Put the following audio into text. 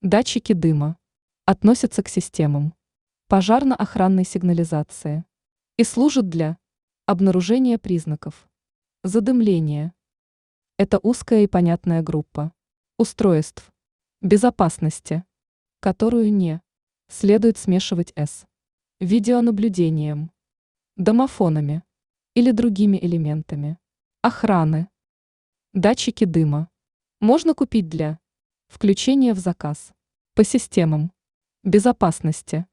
Датчики дыма относятся к системам пожарно-охранной сигнализации и служат для обнаружения признаков задымления. Это узкая и понятная группа устройств безопасности, которую не следует смешивать с видеонаблюдением, домофонами или другими элементами охраны. Датчики дыма можно купить для включения в заказ по системам безопасности.